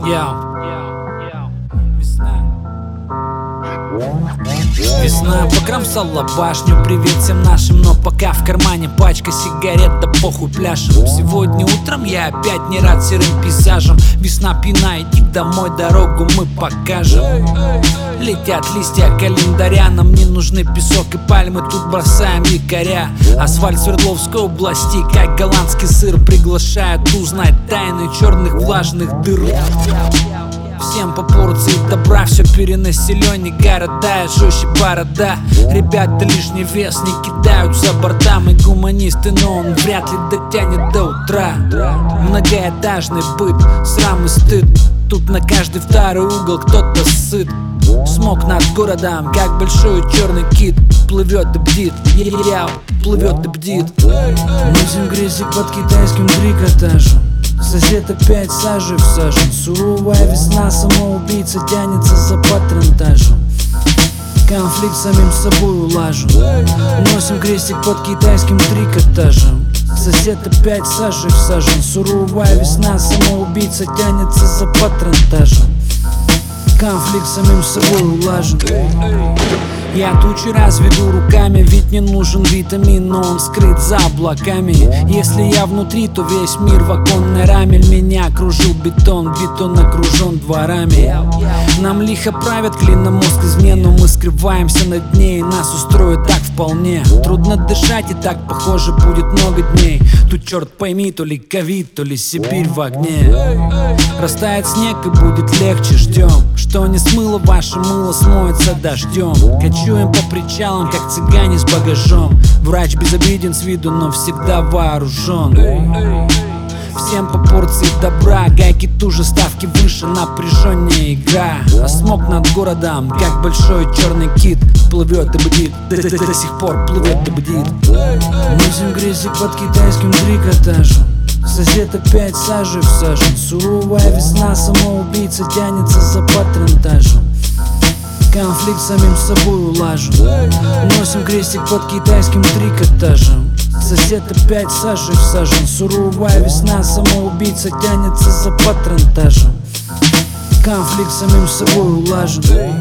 Весна покромсала башню, привет всем нашим, но пока в кармане пачка сигарет, да похуй пляшем. Сегодня утром я опять не рад серым пейзажам. Весна пьяна, иди домой, дорогу мы покажем. Летят листья календаря, нам не нужны песок и пальмы, тут бросаем якоря. Асфальт Свердловской области, как голландский сыр, приглашает узнать тайны черных влажных дыр. Всем по порции добра, все перенаселение города, жестче борода. Ребята лишний вес не кидают за борта. Мы гуманисты, но он вряд ли дотянет до утра. Многоэтажный быт, срам и стыд. Тут на каждый второй угол кто-то сыт. Смог над городом, как большой черный кит. Плывет и бдит, плывет и бдит. Носим грязик под китайским трикотажем. Сосед опять сажей всажен. Суровая весна, самоубийца тянется за патронтажем. Конфликт самим собой улажен. Носим крестик под китайским трикотажем. Сосед опять сажей всажен. Суровая весна, самоубийца тянется за патронтажем. Конфликт самим собой улажен. Я тучи разведу руками, ведь не нужен витамин, но он скрыт за облаками. Если я внутри, то весь мир в оконной раме. Меня окружил бетон, бетон окружен дворами. Нам лихо правят клином мозг извне, но мы скрываемся на дне, и нас устроит так вполне. Трудно дышать, и так похоже будет много дней. Тут черт пойми, то ли ковид, то ли Сибирь в огне. Растает снег и будет легче, ждем, что не смыло ваше мыло, смоется дождем. Кочуем по причалам, как цыгане с багажом. Врач безобиден с виду, но всегда вооружен. Всем по порции добра, гайки туже, ставки выше, напряженнее игра. А смог над городом, как большой черный кит. Плывет и бдит, до сих пор плывет и бдит. Носим грязик под китайским трикотажем. Сосед опять сажей всажен. Суровая весна, самоубийца тянется за патронтажем. Конфликт самим собой улажен. Носим крестик под китайским трикотажем. Сосед опять сажей всажен. Суровая весна, самоубийца тянется за патронтажем. Конфликт самим собой улажен.